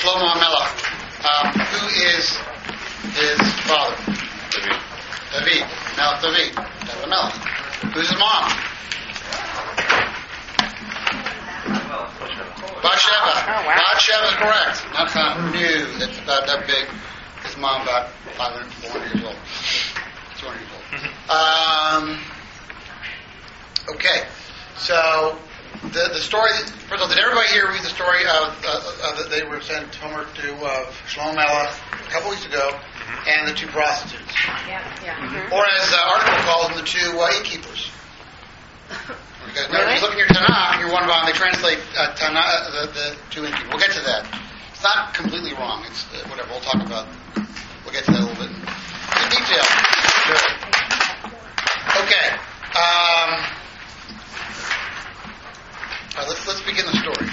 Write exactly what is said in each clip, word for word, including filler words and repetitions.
Shlomo HaMelech. Um, who is his father? David. David. Melech David. David Melech. Who's his mom? Bathsheba. Oh, wow. Bathsheba is correct. Not kind of new. It's about that big. His mom about five hundred, four hundred years old. two hundred years old. Um, okay. So, the the story, first of all, did everybody here read the story of, uh, of that they were sent homework to uh, Shlomo Melech a couple weeks ago, and the two prostitutes? Yeah, yeah. Mm-hmm. Or as the article calls them, the two uh, innkeepers. Because now, Really? if you look in your Tanakh, you're wondering why they translate uh, Tanakh, uh, the, the two innkeepers. We'll get to that. It's not completely wrong. It's uh, whatever. We'll talk about. We'll get to that a little bit in, in detail. Sure. Okay. Um, all right, let's let's begin the story.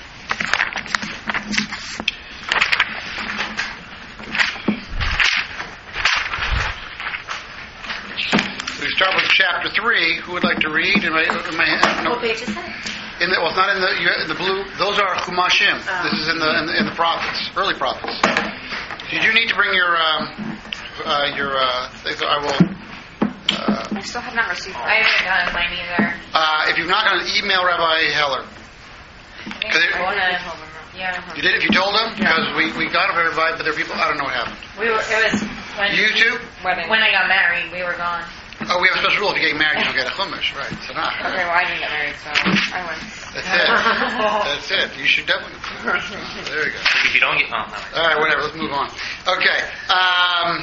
We start with chapter three. Who would like to read? Am I, am I, no. What page is that? In the, well, it's not in the you, in the blue. Those are Chumashim. Oh. This is in the, in the in the prophets, early prophets. You do need to bring your um, uh, your uh, things. I will. Uh, I still have not received. I haven't gotten mine either. uh, if you're not going to email Rabbi Heller, I Cause it- I wanna, yeah. you did. If you told him, because we, we got him everybody, but there are people. I don't know what happened. We were. It was when You too? when I got married. We were gone. Oh, we have a special rule. If you get married, you don't get a chumash, right? So not. Okay, well I didn't get married, so I went. That's it. That's it. You should definitely. There you go. If you don't get, oh, no. All right, whatever. Let's move on. Okay. Um,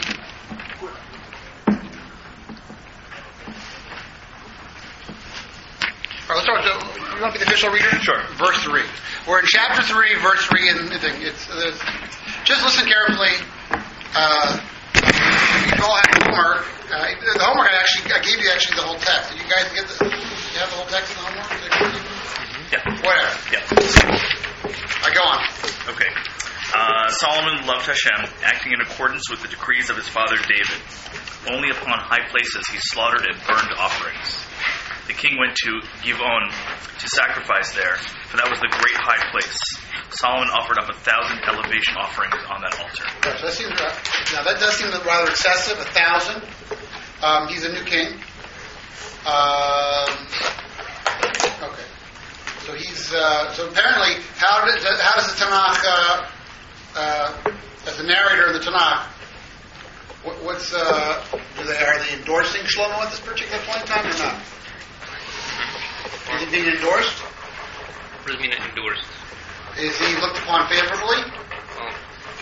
all right, let's start. with- You want to be the official reader? Sure. Verse three. We're in chapter three, verse three, and it's there's, just listen carefully. Uh, you all have homework. Uh, the homework I actually I gave you actually the whole text. Did you guys get the? You have the whole text in the homework? Did I give you? Yeah. Whatever. Yeah. All right, go on. Okay. Uh, Solomon loved Hashem, acting in accordance with the decrees of his father David. Only upon high places he slaughtered and burned offerings. The king went to Givon to sacrifice there, for that was the great high place. Solomon offered up a thousand elevation offerings on that altar. Right, so that seems, uh, now that does seem rather excessive. A thousand. Um, he's a new king. Um, okay. So he's uh, so apparently how does how does the Tanakh uh, uh, as the narrator of the Tanakh? What, what's uh, do they are they endorsing Shlomo at this particular point in time or not? Is he being endorsed? What does it mean endorsed? Is he looked upon favorably? Oh.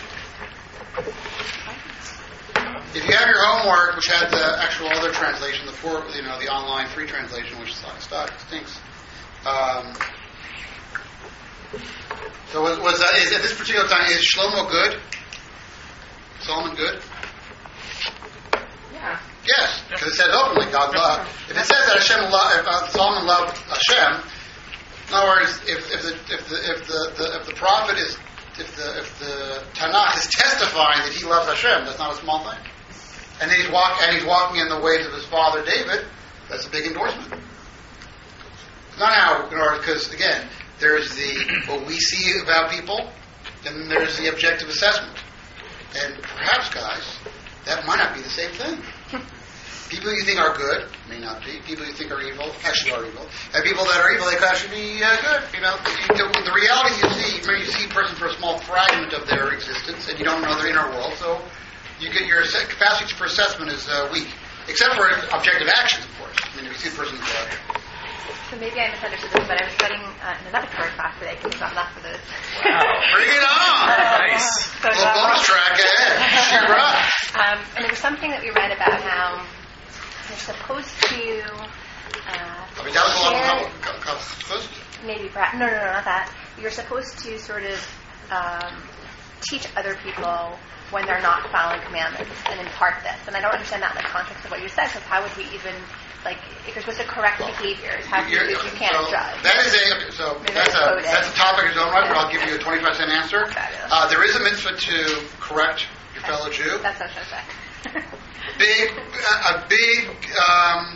If you have your homework, which had the actual other translation, the four, you know, the online free translation, which stinks. Um, so was, was uh, is at this particular time is Shlomo good? Solomon good? Yeah. Yes, because it says openly God loved. If it says that Hashem loved, if uh, Solomon loved Hashem, in other words, if, if the if the if the, the if the prophet is if the if the Tanakh is testifying that he loves Hashem, that's not a small thing. And then he's walk and he's walking in the ways of his father David. That's a big endorsement. It's not how, because again, there's the what we see about people, and then there's the objective assessment. And perhaps, guys, that might not be the same thing. People you think are good may not be. People you think are evil actually are evil. And people that are evil, they could actually be uh, good. You know, the, the reality you see, maybe you see a person for a small fragment of their existence, and you don't know their inner world. So you get your capacity for assessment is uh, weak, except for objective actions, of course. I mean, if you see a person's uh, So maybe I misunderstood this, but I was studying uh, in another Torah class today because I'm not for this. Wow. bring it on! Nice. So, A little bonus track ahead. You're right. Um, and there was something that we read about how you're supposed to uh, I mean, that was a lot share- of how- how- how- maybe perhaps, no, no, no, not that. You're supposed to sort of um, teach other people when they're not following commandments and impart this. And I don't understand that in the context of what you said, because how would we even, like, if you're supposed to correct behaviors, how do you, You're- if you can't so judge? That is a so Maybe that's I a quoted. that's a topic in its own right, but I'll give you a twenty-five cent answer. Fabulous. Uh, there is a mitzvah to correct your fellow Jew. That's what I was going to say. Big a big um,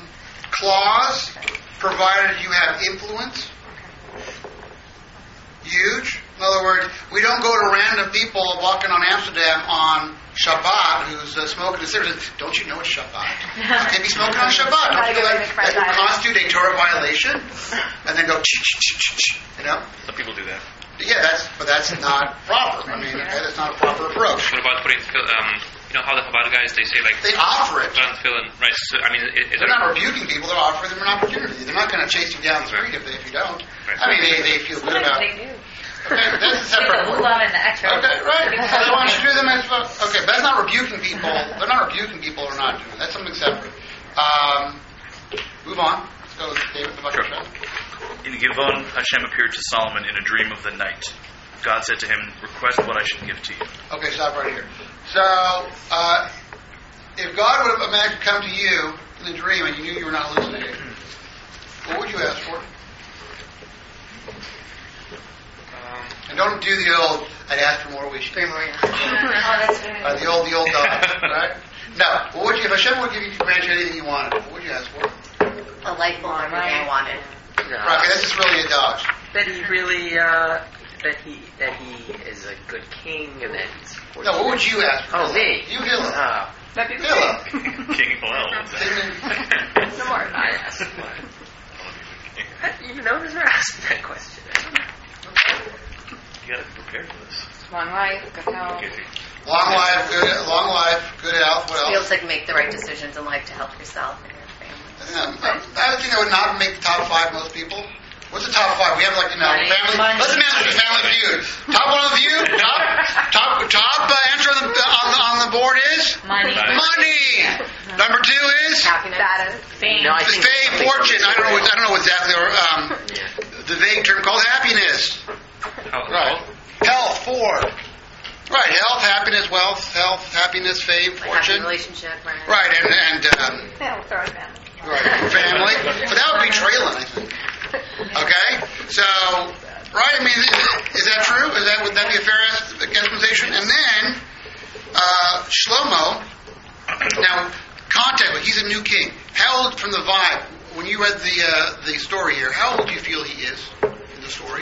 clause, provided you have influence. Huge. In other words, we don't go to random people walking on Amsterdam on Shabbat who's uh, smoking a cigarette. Don't you know it's Shabbat? How can you be smoking on Shabbat? Don't you know that, that would constitute a Torah violation? And then go, you know? Some people do that. Yeah, that's but that's not proper. I mean, that's not a proper approach. What about putting, um, you know how the Chabad guys, they say like, They offer it. put on tefillin, right? So, I mean, is, is They're that not rebuking people. They're offering them an opportunity. They're not going to chase you down the street if, they, if you don't. Right. I mean, they, they feel good about it. They do. Okay, that's a Get separate the one. lulav and the extra. Okay, right. So they want you to do them as well. Okay, but that's not rebuking people. They're not rebuking people who are not doing it. That's something separate. Um, move on. Let's go with David the Bucket Show. In Givon, Hashem appeared to Solomon in a dream of the night. God said to him, request what I should give to you. Okay, stop right here. So, uh, if God would have imagined come to you in a dream and you knew you were not hallucinating, what would you ask for? Um, And don't do the old, I'd ask for more wishes. Oh, that's good. Uh, the old, the old dog, right? No. What would you, if Hashem would give you, grant you anything you wanted, what would you ask for? A life longer than I wanted. No. Right, okay, this is really a dodge. That he really, uh, that he that he is a good king, and that he's. No, what would you ask for? Oh, me. You, Hillel. Oh, That'd be Hillel. King Hillel. No more. I asked. How do you even know to ask that question? You got to prepare for this. Long life, good health. Okay. Long life, good, long life, good health. What Be able else? to make the right decisions in life to help yourself and your family. I think that- I think that would not make the top five most people. What's the top five? We have like, you know, Money. family. Money. Let's imagine the family feud. Top one of the feud. Top, top, top uh, answer on the, on, the, on the board is Money. money. Number two is Happiness. Status. Fame. No, I the think fame, something fortune. I don't know. What, I don't know exactly. Or um, Yeah. the vague term called happiness. how, Right. Health. Four. Right. Health, happiness, wealth, health, happiness, fame, A happy fortune. relationship. Right. Right. And and um, Yeah, we'll throw in family. right, family. But that would be Traylon, I think. Okay, so right. I mean, is that true? Is that would that be a fair explanation? And then uh, Shlomo. Now, context. He's a new king. How old from the vibe? When you read the uh, the story here, how old do you feel he is in the story?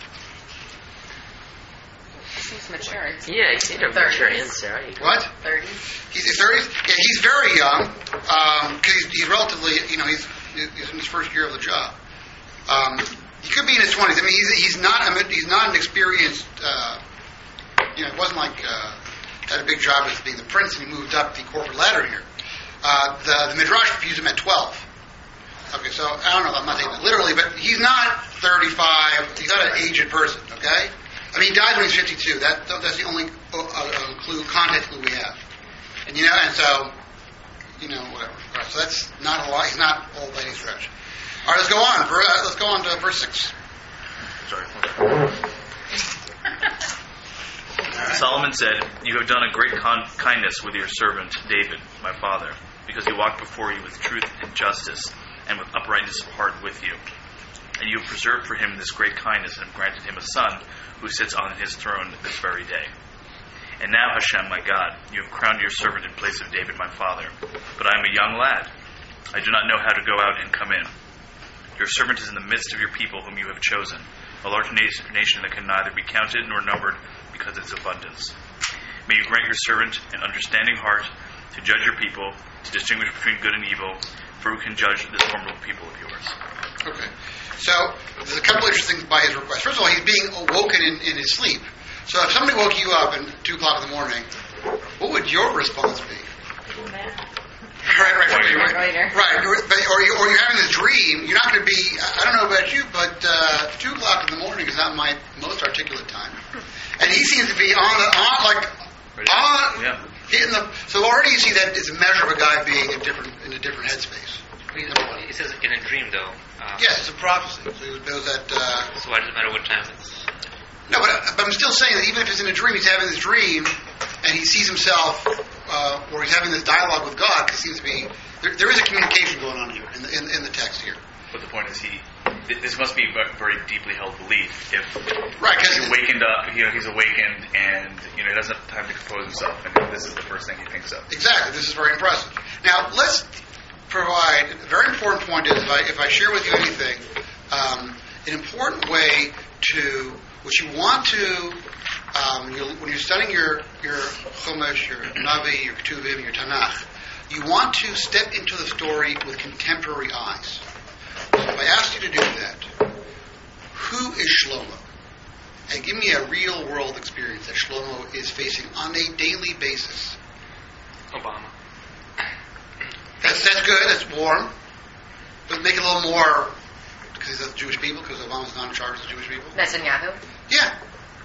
Seems mature. It's Yeah, he seemed a mature answer. I- What? thirty. He's in thirties. Yeah, he's very young because he's, he's relatively, you know, he's, he's in his first year of the job. Um, he could be in his twenties. I mean, he's, he's not I mean, he's not an experienced. Uh, you know, it wasn't like uh, had a big job as being the prince and he moved up the corporate ladder here. Uh, the, the Midrash views him at twelve. Okay, so I don't know. I'm not taking it literally, but he's not thirty-five. He's not an aged person. Okay. I mean, he died when he was fifty-two. That that's the only uh, uh, clue, context clue we have. And you know, and so, you know, whatever. All right, so that's not a lot. He's not old by any stretch. All right, let's go on. Ver, uh, let's go on to verse six. Sorry. Solomon said, you have done a great con- kindness with your servant David, my father, because he walked before you with truth and justice and with uprightness of heart with you. And you have preserved for him this great kindness and have granted him a son who sits on his throne this very day. And now, Hashem, my God, you have crowned your servant in place of David, my father. But I am a young lad. I do not know how to go out and come in. Your servant is in the midst of your people whom you have chosen, a large nation that can neither be counted nor numbered because of its abundance. May you grant your servant an understanding heart to judge your people, to distinguish between good and evil, for who can judge this formidable people of yours? Okay. So there's a couple interesting things by his request. First of all, he's being awoken in, in his sleep. So if somebody woke you up at two o'clock in the morning, what would your response be? Right, right, right, right. Right, but, or, you, or you're having this dream. You're not going to be. I don't know about you, but uh, two o'clock in the morning is not my most articulate time. And he seems to be on the on like on Yeah. hitting the. So already you see that it's a measure of a guy being in different in a different headspace. It says in a dream, though. Um, Yes, it's a prophecy. So it was that. Uh, So why does it matter what time it's? no, but, but I'm still saying that even if it's in a dream, he's having this dream, and he sees himself, uh, or he's having this dialogue with God, because it seems to be there, there is a communication going on here in the, in, in the text here. But the point is, he th- this must be a very deeply held belief. If Right, 'cause he's awakened up, you know, he's awakened, and you know, he doesn't have time to compose himself, and this is the first thing he thinks of. Exactly. This is very impressive. Now, let's provide, a very important point is, if I, if I share with you anything, um, an important way to, what you want to, um, you, when you're studying your, your Chumash, your Navi, your Ketuvim, your Tanakh, you want to step into the story with contemporary eyes. So if I asked you to do that, who is Shlomo? And give me a real world experience that Shlomo is facing on a daily basis. Obama. That's that's good. That's warm. But make it a little more, because he's Jewish people, because Obama's not in charge of Jewish people. Netanyahu. Yeah.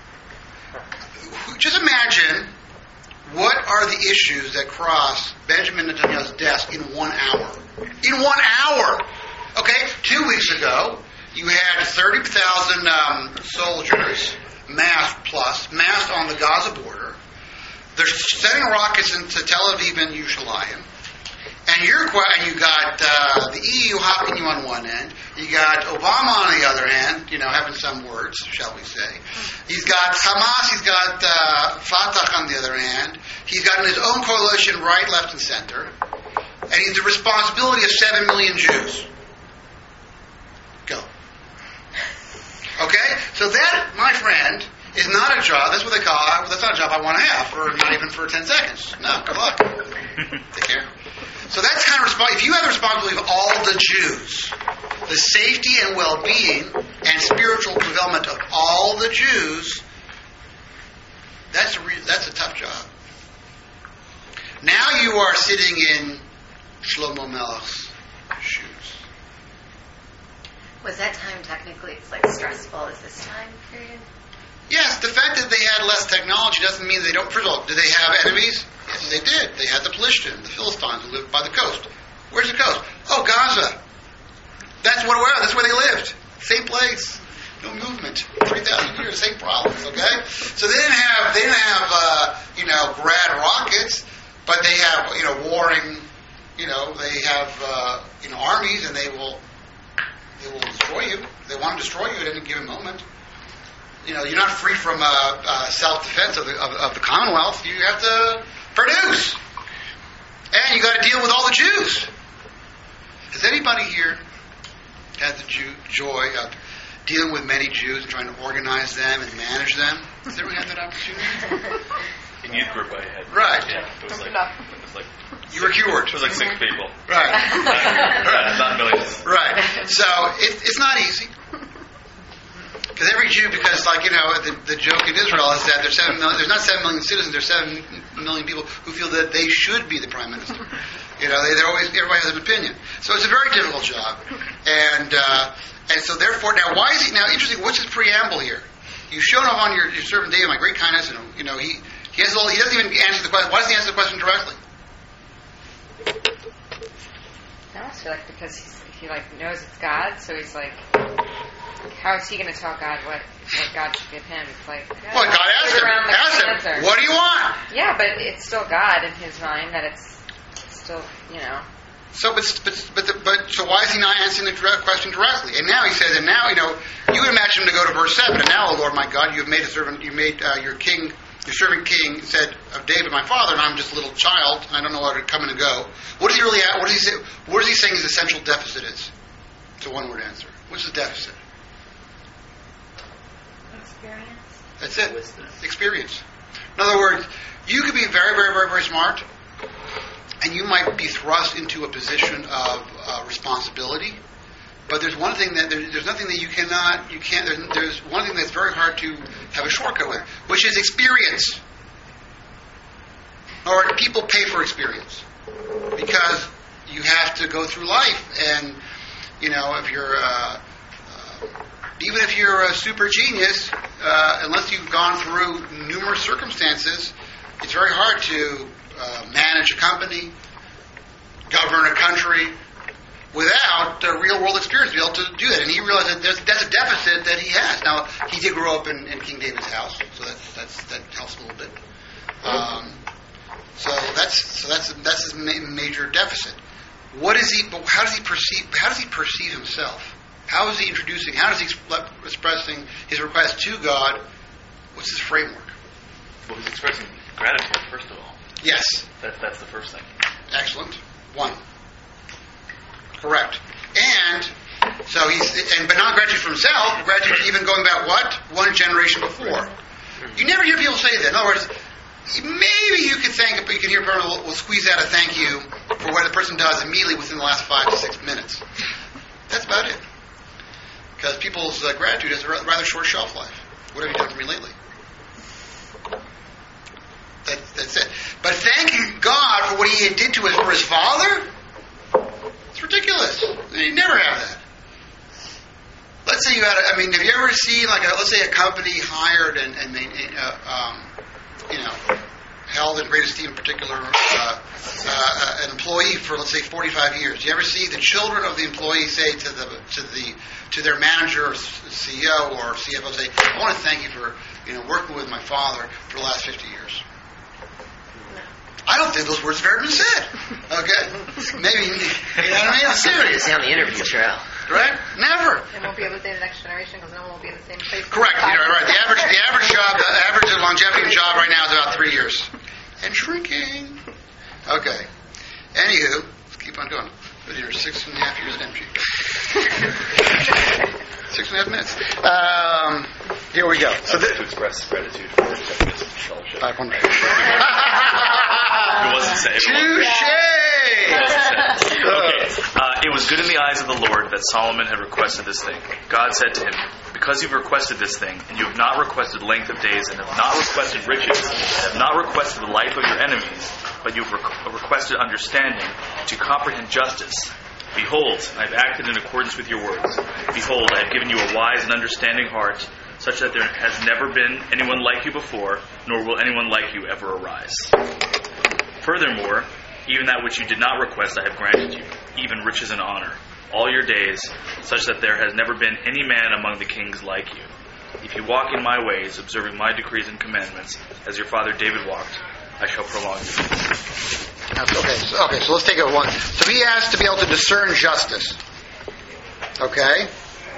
Just imagine what are the issues that cross Benjamin Netanyahu's desk in one hour. In one hour. Okay. Two weeks ago, you had thirty thousand um, soldiers, massed plus, massed on the Gaza border. They're sending rockets into Tel Aviv and Yerushalayim. And you're and you got uh, the E U hopping you on one end. You got Obama on the other hand, you know, having some words, shall we say. He's got Hamas, he's got uh, Fatah on the other hand. He's got his own coalition right, left, and center. And he's the responsibility of seven million Jews. Go. Okay? So that, my friend, is not a job. That's what they call it. That's not a job I want to have, or not even for ten seconds. No, good luck. Take care. So that's kind of responsibility. If you have the responsibility of all the Jews, the safety and well-being and spiritual development of all the Jews, that's a re- that's a tough job. Now you are sitting in Shlomo Melech's shoes. Was that time technically it's like stressful as this time period? Yes, the fact that they had less technology doesn't mean they don't. First of all, do they have enemies? Yes, they did. They had the Plishtim, the Philistines, who lived by the coast. Where's the coast? Oh, Gaza. That's what where. That's where they lived. Same place. No movement. Three thousand years, same problems. Okay. So they didn't have. They didn't have. Uh, you know, Grad rockets, but they have. You know, warring. You know, they have. Uh, you know, armies, and they will. They will destroy you. They want to destroy you at any given moment. You know, you're not free from uh, uh, self-defense of the, of, of the Commonwealth. You have to produce. And you got to deal with all the Jews. Has anybody here had the Jew, joy of dealing with many Jews and trying to organize them and manage them? Has everyone had that opportunity? In youth group I had. Right. Yeah, it was like, it was like you were cured. It was like six people. Right. Right, not millions. Right. So it, it's not easy. Because every Jew, because like, you know, the, the joke in Israel is that there's seven million, there's not seven million citizens, there's seven million people who feel that they should be the prime minister. You know, they, they're always, everybody has an opinion. So it's a very difficult job. And, uh, and so therefore, now why is he, now interesting, what's his preamble here? You've shown up on your, your servant David, my great kindness, and, you know, he, he has all, he doesn't even answer the question, why doesn't he answer the question directly? I almost feel like because he's, he like knows it's God, so he's like, how is he going to tell God what, what God should give him? It's like, yeah, Well, God asked him, around the asked answer. him, what do you want? Yeah, but it's still God in his mind that it's still, you know. So, but, but, but, the, but, so why is he not answering the direct question directly? And now he says, and now, you know, you would imagine him to go to verse seven, and now, O Lord my God, you have made a servant, you made uh, your king, your servant king said of David, my father, and I'm just a little child, and I don't know how to come and go. What does he really have, what does he say, what is he saying his essential deficit is? It's a one-word answer. What's the deficit? Experience. That's it. Experience. In other words, you could be very, very, very, very smart, and you might be thrust into a position of uh, responsibility. But there's one thing that there, there's nothing that you cannot, you can't. There's, there's one thing that's very hard to have a shortcut with, which is experience. Or people pay for experience because you have to go through life, and you know if you're. Uh, Even if you're a super genius, uh, unless you've gone through numerous circumstances, it's very hard to uh, manage a company, govern a country, without a real-world experience to be able to do that. And he realized that there's, that's a deficit that he has. Now, he did grow up in, in King David's house, so that's, that's, that helps a little bit. Um, so that's so that's that's his ma- major deficit. What is he? How does he perceive? How does he perceive himself? How is he introducing, how is he exp- expressing his request to God? What's his framework? Well, he's expressing gratitude, first of all. Yes. That, that's the first thing. Excellent. One. Correct. And So he's, and but not gratitude for himself, but gratitude even going back what? One generation before. You never hear people say that. In other words, maybe you could thank, but you can hear people will, will squeeze out a thank you for what the person does immediately within the last five to six minutes. That's about it. Because people's uh, gratitude has a rather short shelf life. What have you done for me lately? That, that's it. But thanking God for what He did to his for His father, it's ridiculous. You never have that. Let's say you had, a, I mean, have you ever seen like, a, let's say a company hired and, and uh, um, you know, held in great esteem, in particular, uh, uh, an employee for let's say forty-five years. You ever see the children of the employee say to the to the to their manager or C E O or C F O, say, "I want to thank you for you know working with my father for the last fifty years." I don't think those words have ever been said. Okay, maybe you know what I mean. I'm serious. It's on the interview trail. Right? Never. They won't be able to say the next generation because no one will be in the same place. Correct. You know, right. The average, the average job, the average longevity of a job right now is about three years, and shrinking. Okay. Anywho, let's keep on going. You're six and a half years at M G. Six and a half minutes. Um, here we go. So to express gratitude for Jeffrey's fellowship. I wonder. It wasn't said. Touche. Okay. Uh, it was good in the eyes of the Lord that Solomon had requested this thing. God said to him, "Because you've requested this thing, and you have not requested length of days, and have not requested riches, and have not requested the life of your enemies, but you've re- requested understanding to comprehend justice. Behold, I have acted in accordance with your words. Behold, I have given you a wise and understanding heart, such that there has never been anyone like you before, nor will anyone like you ever arise. Furthermore, even that which you did not request I have granted you, even riches and honor, all your days, such that there has never been any man among the kings like you. If you walk in my ways, observing my decrees and commandments, as your father David walked, I shall prolong your days." Okay, so, okay, so let's take it one. So he has to be able to discern justice. Okay?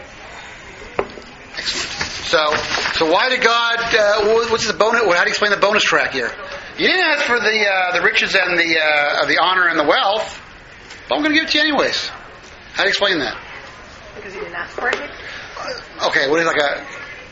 Excellent. So, so why did God, uh, what's the bonus, how do you explain the bonus track here? You didn't ask for the uh, the riches and the uh, the honor and the wealth, but I'm going to give it to you anyways. How do you explain that? Because you didn't ask for it. Uh, okay, what is like a,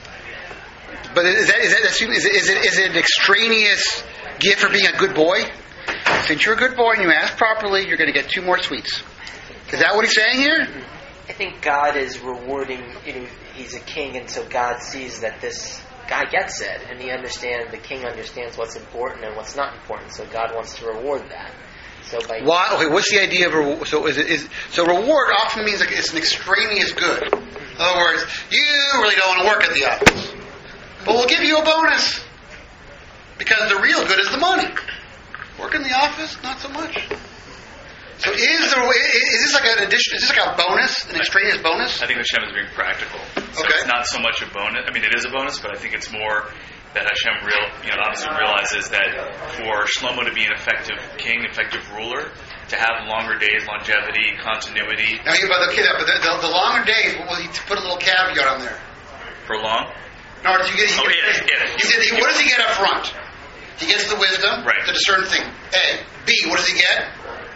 but is that, is that, is it, is it, is it an extraneous gift for being a good boy? Since you're a good boy and you ask properly, you're going to get two more sweets. Is that what he's saying here? I think God is rewarding, you know, he's a king, and so God sees that this guy gets it, and he understands, the king understands what's important and what's not important, so God wants to reward that. So by Why? Okay, what's the idea of reward? So is it is so reward often means like it's an extraneous good. In other words, you really don't want to work at the office, but we'll give you a bonus because the real good is the money. Work in the office, not so much. So is there is this like an addition? Is this like a bonus, an extraneous bonus? I think Hashem is being practical. So Okay. it's not so much a bonus. I mean, it is a bonus, but I think it's more that Hashem real, you know, obviously realizes that for Shlomo to be an effective king, effective ruler, to have longer days, longevity, continuity. Now you about the kid, but the, the, the longer days. Well, you put a little caveat on there. For long? In order to get, he Oh, gets, yeah, yeah. He said, he, what does he get up front? He gets the wisdom Right. to discern thing. A. B. What does he get?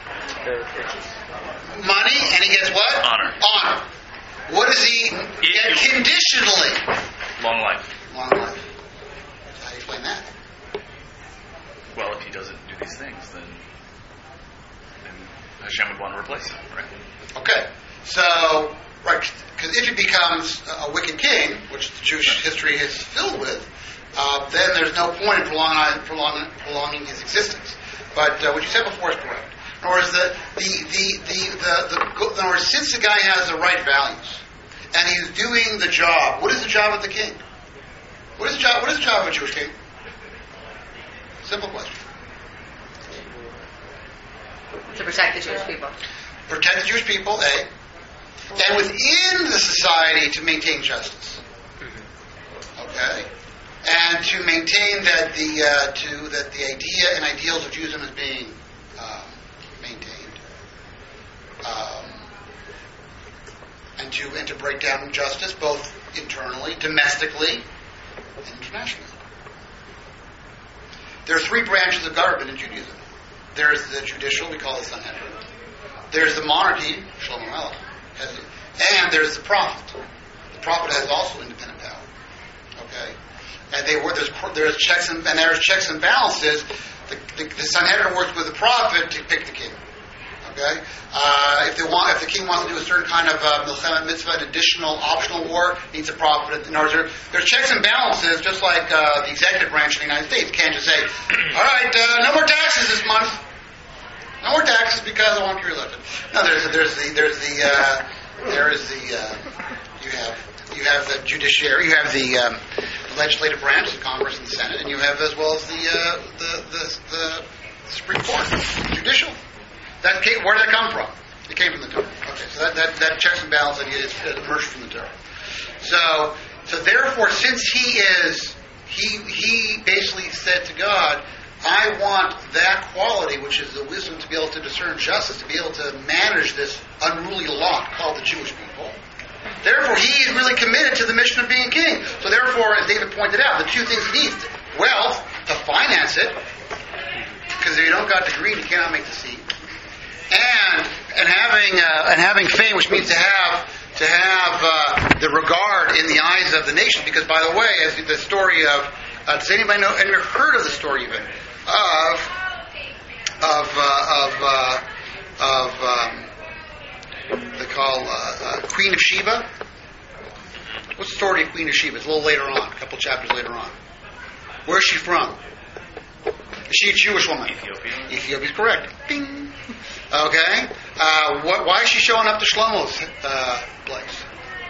Money, and he gets what? Honor. Honor. What does he get it- conditionally? Long life. Long life. How do you explain that? Well, if he doesn't do these things, then, then Hashem would want to replace him, right? Okay. So, right, because if he becomes a wicked king, which the Jewish history is filled with, uh, then there's no point in prolonging, prolonging, prolonging his existence. But uh, what you said before is correct. In other words, the, the, the, the, the, the, in other words, since the guy has the right values, and he's doing the job, what is the job of the king? What is the job, what is the job of a Jewish king? Simple question. To protect the Jewish people. Protect the Jewish people, A. And within the society to maintain justice. Okay? And to maintain that the uh, to that the idea and ideals of Judaism is being um, maintained. Um, and to and to break down injustice both internally, domestically, and internationally. There are three branches of government in Judaism. There's the judicial, we call it Sanhedrin. There's the monarchy, Shlomo Melech, has and there's the prophet. The prophet has also independent power. Okay, and they were there's there's checks and, and there's checks and balances. The, the, the Sanhedrin works with the prophet to pick the king. Okay, uh, if they want, if the king wants to do a certain kind of uh, milchemet mitzvah, an additional optional war, needs a prophet. In order, there's checks and balances, just like uh, the executive branch of the United States can't just say, "All right, uh, no more taxes this month, no more taxes because I want to be reelected." No, there's there's the there's the uh, there is the uh, you have you have the judiciary, you have the, um, the legislative branch, the Congress and the Senate, and you have as well as the uh, the, the the Supreme Court, judicial. That came, where did that come from? It came from the Torah. Okay, so that, that, that checks and balance idea is emerged from the Torah. So, so therefore, since he is, he he basically said to God, I want that quality, which is the wisdom to be able to discern justice, to be able to manage this unruly lot called the Jewish people. Therefore, he is really committed to the mission of being king. So therefore, as David pointed out, the two things he needs: wealth to finance it, because if you don't got the greed, you cannot make the seed. And and having uh, and having fame, which means to have to have uh, the regard in the eyes of the nation. Because, by the way, as the story of uh, does anybody know? Anybody heard of the story even of of uh, of uh, of um, they call uh, uh, Queen of Sheba? What's the story of Queen of Sheba? It's a little later on, a couple chapters later on. Where's she from? Is she a Jewish woman? Ethiopia. Ethiopia's correct. Bing. Okay. Uh, what, why is she showing up to Shlomo's uh, place?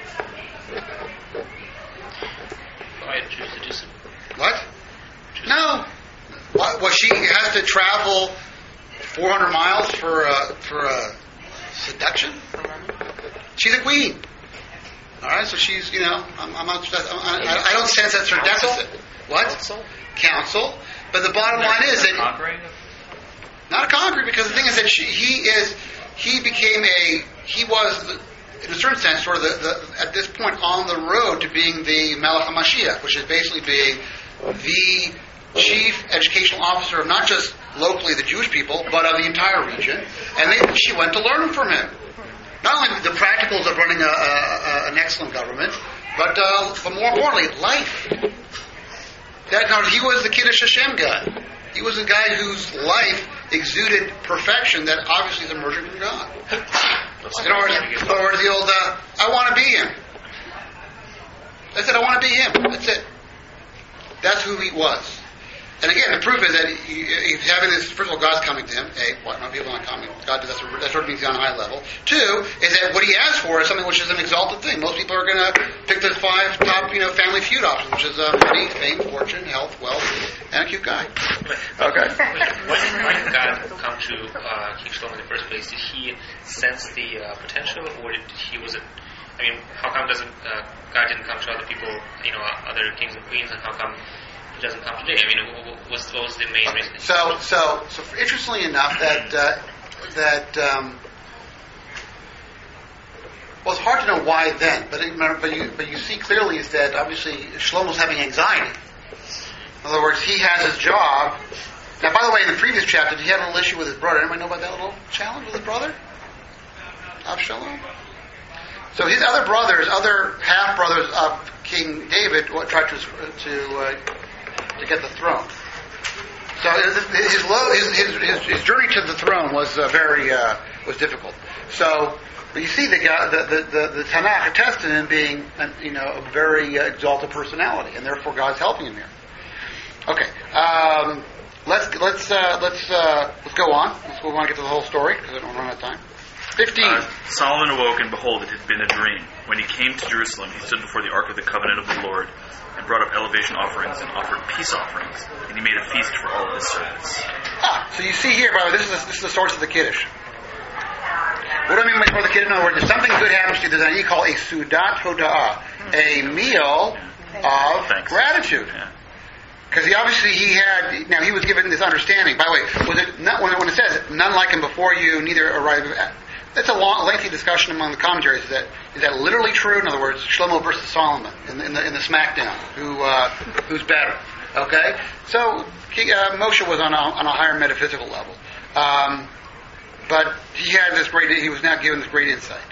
Why choose to do so? What? No. Why, well, she has to travel four hundred miles for uh, for uh, seduction. She's a queen. All right. So she's, you know, I'm, I'm not. I'm, I, I don't sense that's her deficit. What? Council? Council. But the bottom line is that Conquering? not a conqueror, because the thing is that she, he is he became a he was the, in a certain sense sort of the, the at this point on the road to being the Melech HaMashiach, which is basically being the chief educational officer of not just locally the Jewish people, but of the entire region. And they, she went to learn from him. Not only the practicals of running a, a, a, an excellent government, but uh, but more importantly, life. That no, he was the Kiddush Hashem guy. He was a guy whose life exuded perfection that obviously is emerging from God. In other words, in other words the old, uh, I want to be him. I said, I want to be him. That's it. That's who he was. And again, the proof is that he, he's having this, first of all, God's coming to him. A, what, not people not coming. God, that's, that sort of means he's on a high level. Two, is that what he asks for is something which is an exalted thing. Most people are going to pick the five top, you know, family feud options, which is uh, money, fame, fortune, health, wealth, and a cute guy. Okay. When, when did God come to uh, King Shlomo in the first place? Did he sense the uh, potential, or did he was it? I mean, how come doesn't uh, God didn't come to other people, you know, other kings and queens, and how come it doesn't come today? I mean, what was, what was the main reason? So, so, so, interestingly enough, that uh, that um, well, it's hard to know why then, but it, but you but you see clearly is that obviously Shlomo's having anxiety. In other words, he has his job. Now, by the way, in the previous chapter, he had a little issue with his brother. Anybody know about that little challenge with his brother, Absalom? So his other brothers, other half brothers of King David, tried to to uh, to get the throne. So his his, low, his, his, his journey to the throne was uh, very uh, was difficult. So, but you see the the the, the, the Tanakh attests to him being, you know, a very uh, exalted personality, and therefore God's helping him here. Okay, um, let's let's uh, let's uh, let's go on. Let's, we want to get to the whole story because I don't run out of time. Fifteen. Uh, Solomon awoke, and behold, it had been a dream. When he came to Jerusalem, he stood before the ark of the covenant of the Lord, and brought up elevation offerings and offered peace offerings, and he made a feast for all of his servants. Ah, so you see here, by the way, this is the, this is the source of the Kiddush. What do I mean by the Kiddush? In other words, if something good happens to you, there's an idea called a Sudat Hoda'ah, a meal of Thanks. gratitude. Yeah. Because he obviously he had, now he was given this understanding. By the way, was it not, when, when it says none like him before you, neither arrived. That's a long, lengthy discussion among the commentaries. Is that is that literally true? In other words, Shlomo versus Solomon in the in the, in the Smackdown, who uh, who's better? Okay, so uh, Moshe was on a, on a higher metaphysical level, um, but he had this great. He was now given this great insight.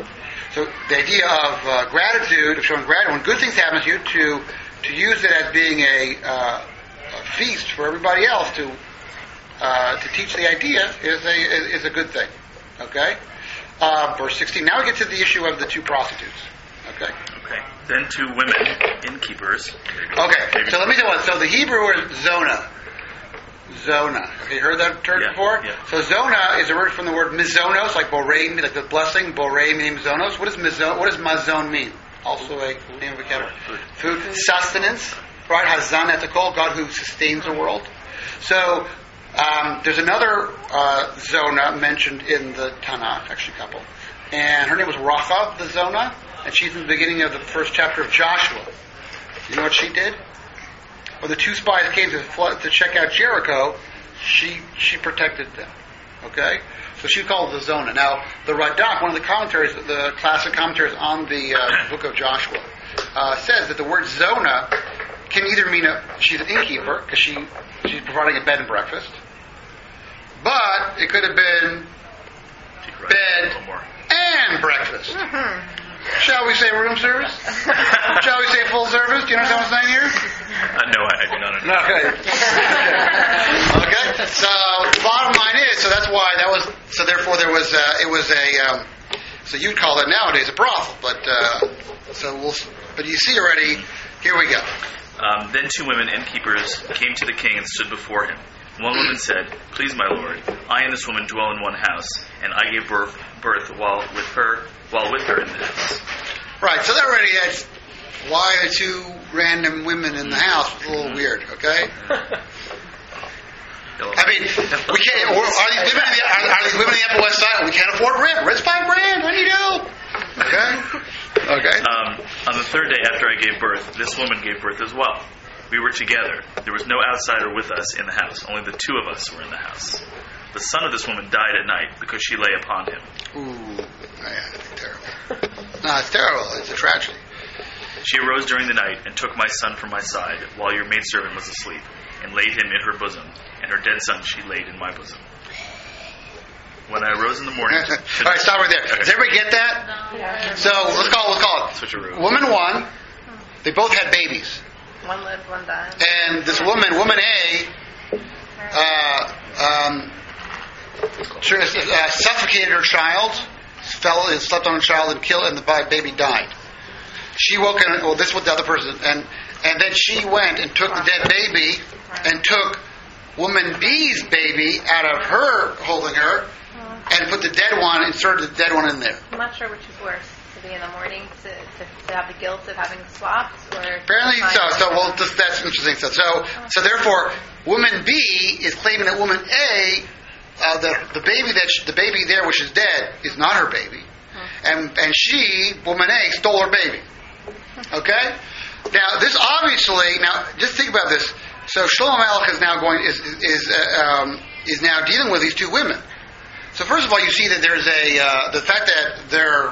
So the idea of uh, gratitude, of showing gratitude, when good things happen to you, to to use it as being a, uh, a feast for everybody else to uh, to teach the idea is a is, is a good thing. Okay, uh, verse sixteen. Now we get to the issue of the two prostitutes. Okay. Okay. Then two women, innkeepers. Okay. So let me tell you what. So the Hebrew is zona. Zona. Have you heard that term Yeah, before? yeah. So zona is a word from the word mizonos, like borei, like the blessing. Borei meaning mizonos. What does mizon? What does mazon mean? Also a name of a category. Food. Food. Sustenance. Right? Hazan etikol, God who sustains the world. So um, there's another uh, zona mentioned in the Tanakh, actually a couple, and her name was Rachav, the zona, and she's in the beginning of the first chapter of Joshua. You know what she did? When the two spies came to flood, to check out Jericho, she she protected them. Okay, so she's called the Zona. Now, the Radak, one of the commentaries, the classic commentaries on the uh, book of Joshua, uh, says that the word Zona can either mean a, she's an innkeeper because she she's providing a bed and breakfast, but it could have been bed and breakfast. Mm-hmm. Shall we say room service? Shall we say full service? Do you understand what I'm saying here? Uh, no, I, I do not understand. Okay. Okay. So the bottom line is, so that's why that was. So therefore, there was. Uh, it was a. Um, so you'd call that nowadays a brothel, but uh, so we'll. But you see already. Here we go. Um, then two women, innkeepers, came to the king and stood before him. One woman said, "Please, my lord, I and this woman dwell in one house, and I gave birth, birth while with her, while with her in the house." Right. So that already has. Why are two random women in the house? It's a little weird. Okay. I mean, we can't. Or are these women in the are, are these women in the Upper West Side? We can't afford rent. Rent's five grand. What do you do? Okay. Okay. Um, on the third day after I gave birth, this woman gave birth as well. We were together. There was no outsider with us in the house. Only the two of us were in the house. The son of this woman died at night because she lay upon him. Ooh, yeah, it's terrible. No, it's terrible. It's a tragedy. She arose during the night and took my son from my side while your maidservant was asleep, and laid him in her bosom, and her dead son she laid in my bosom. When I arose in the morning... All right, stop right there. Okay. Does everybody get that? Yeah. So let's call it. Let's call it. Switcheroo. Woman one. They both had babies, One lived, one died. and this woman, woman A, uh, um, she, uh, suffocated her child, fell and slept on her child, and killed, and the baby died. She woke in. Well, this was the other person, and and then she went and took the dead baby, and took woman B's baby out of her holding her, and put the dead one, inserted the dead one in there. I'm not sure which is worse, to be in the morning to, to, to have the guilt of having swapped, or Apparently so. So well, this, that's interesting stuff. So so therefore, woman B is claiming that woman A, uh, the the baby that she, the baby there which is dead is not her baby, and and she, woman A, stole her baby. Okay. Now this obviously now just think about this. So Shlomo Melech is now going is is uh, um, is now dealing with these two women. So first of all, you see that there's a uh, the fact that they're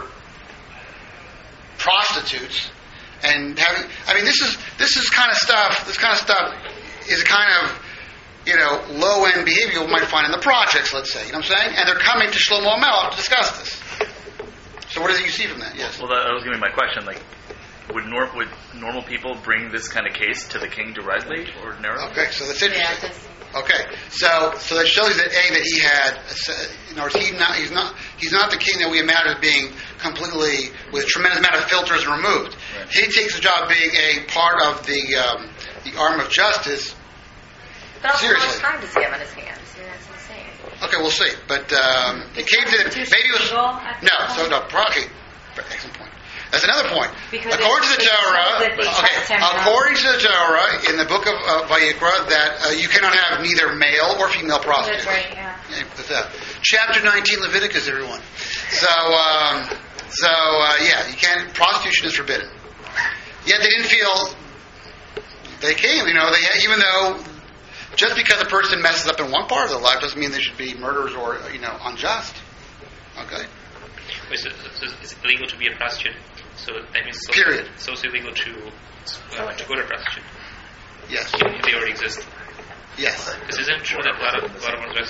prostitutes and having. I mean, this is this is kind of stuff. This kind of stuff is kind of you know low end behavior you might find in the projects. Let's say, you know what I'm saying? And they're coming to Shlomo Melech to discuss this. So what do you see from that? Yes. Well, that was going to be my question. Like, would nor- would normal people bring this kind of case to the king directly, ordinarily? Okay, so that's interesting. Yeah, Okay, so so that shows that a that he had, in other words, he not he's not he's not the king that we imagine as being completely with a tremendous amount of filters removed. Right. He takes the job of being a part of the um, the arm of justice. But also, how much Seriously. time does he have on his hands? You know, that's insane. Okay, we'll see. But um, it came to maybe it was no. So no, okay, excellent point. That's another point. Because according to the it- it Torah, says that they okay, test him out. according to the Torah in the book of uh, Vayikra, that uh, you cannot have neither male or female prostitutes. That's right, yeah. Yeah, put that. Chapter nineteen, Leviticus, everyone. So, um, so uh, yeah, you can't. Prostitution is forbidden. Yet they didn't feel. They came, you know. They even though just because a person messes up in one part of their life doesn't mean they should be murderers or you know unjust. Okay. Wait, so, so is it illegal to be a prostitute? So that means so, Period. So it's illegal to uh, to go to a prostitute Yes. if they already exist. Yes. Because isn't it true that a lot of a lot of our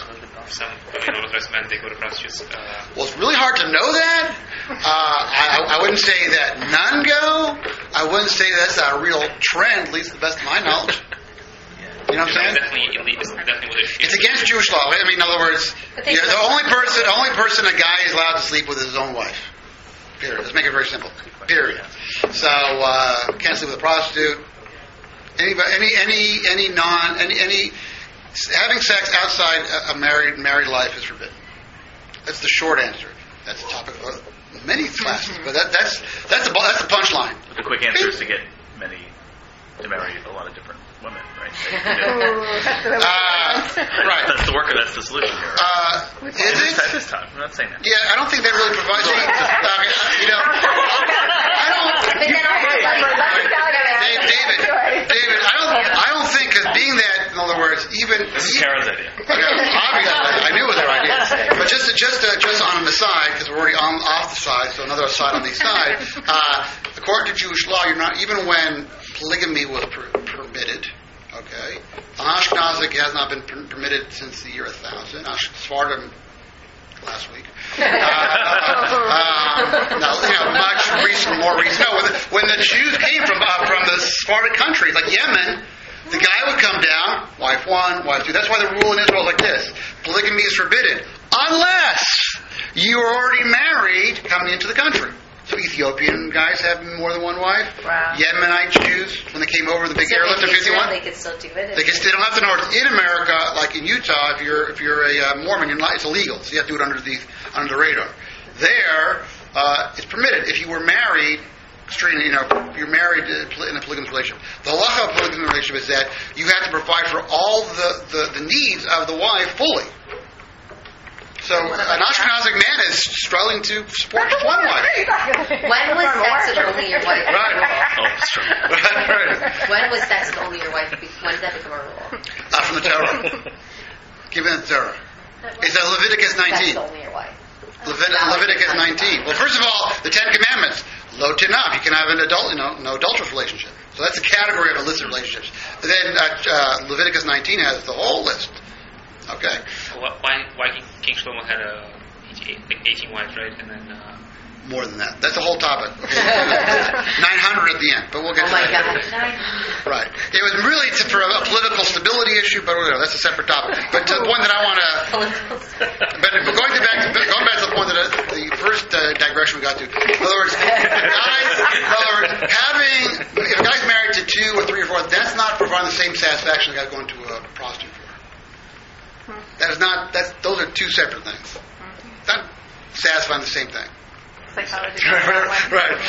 some you know, Orthodox men, they go to prostitutes. Uh, Well, it's really hard to know that. Uh, I, I wouldn't say that none go. I wouldn't say that's a real trend, at least to the best of my knowledge. You know what I'm saying? Definitely, it's definitely what it It's against Jewish law. I mean, in other words, they you know, the still- only person, the only person a guy is allowed to sleep with is his own wife. Period. Let's make it very simple. Period. So uh, can't sleep with a prostitute. Anybody, any, any, any non, any, any having sex outside a, a married married life is forbidden. That's the short answer. That's the topic of many classes, but that, that's that's the that's the punchline. The quick answer is to get many to marry a lot of different women, right? Uh, right. That's the worker. That's the solution here. Uh, is This it? time, this time. I'm not saying that. Yeah, I don't think that really provides. I mean, you know, I don't. But then Dave, David, David, I don't, I don't think because being that, in other words, even This is even- Karen's idea. Okay, obviously, I knew it was their idea. But just, just, uh, just on the side, because we're already on off the side, so another side on the side. Uh, according to Jewish law, you're not even when polygamy was per- permitted. Okay, Ashkenazic has not been per- permitted since the year one thousand. Ash- Sephardim last week. Uh, um, no, you know, much recent, more recent. No, when the, when the Jews came from uh, from the Sephardic countries like Yemen. The guy would come down, wife one, wife two. That's why the rule in Israel is like this. Polygamy is forbidden. Unless you are already married coming into the country. So Ethiopian guys have more than one wife. Wow. Yemenite Jews, when they came over the big So airlift in maybe Israel, fifty-one. they could still do it. They, can, they don't have to know it's in America, like in Utah, if you're if you're a uh, Mormon, you're not, it's illegal. So you have to do it under the under the radar. There, uh, it's permitted. If you were married, straight, you know, you're married in a polygamous relationship. The halacha of a polygamous relationship is that you have to provide for all the, the, the needs of the wife fully. So an Ashkenazic man is struggling to support just one wife. When was sex with only your wife? Right. Oh, that's true. Right, right. When was sex with only your wife? When did that become a rule? Uh, from the Torah. Given the Torah. It's uh, Leviticus Sex nineteen. with only your wife. Levit- Leviticus nineteen. Well, first of all, the Ten Commandments. Lo tinaf. You can have an adult, you know, no adulterous relationship. So that's a category of illicit relationships. And then uh, uh, Leviticus nineteen has the whole list. Okay. why why King Shlomo had a eighteen, like eighteen wives, right? And then uh, More than that. That's the whole topic. Okay. nine hundred at the end, but we'll get Oh to my that. God. Right. It was really to, for a political stability issue, but whatever, that's a separate topic. But to the point that I want to, but if we're going to back, to, going back to the point that uh, the first uh, digression we got to. In other words, guys, in other words, having if a guy's married to two or three or four, that's not providing the same satisfaction the guy's going to a prostitute for. That is not. That's those are two separate things. It's not satisfying the same thing. Psychology. right, right.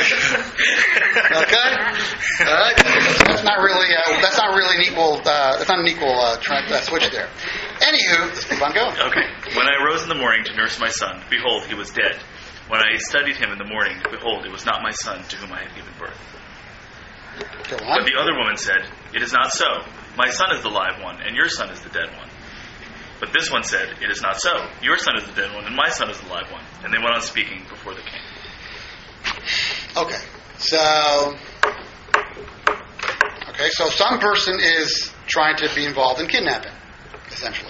Okay. All right. That's not really. Uh, that's not really an equal. Uh, that's not an equal uh, tra- uh, switch there. Anywho, let's keep on going. Okay. When I arose in the morning to nurse my son, behold, he was dead. When I studied him in the morning, behold, it was not my son to whom I had given birth. Go But on. the other woman said, It is not so. My son is the live one, and your son is the dead one. But this one said, It is not so. Your son is the dead one, and my son is the live one. And they went on speaking before the king. Okay. So. Okay. So some person is trying to be involved in kidnapping, essentially.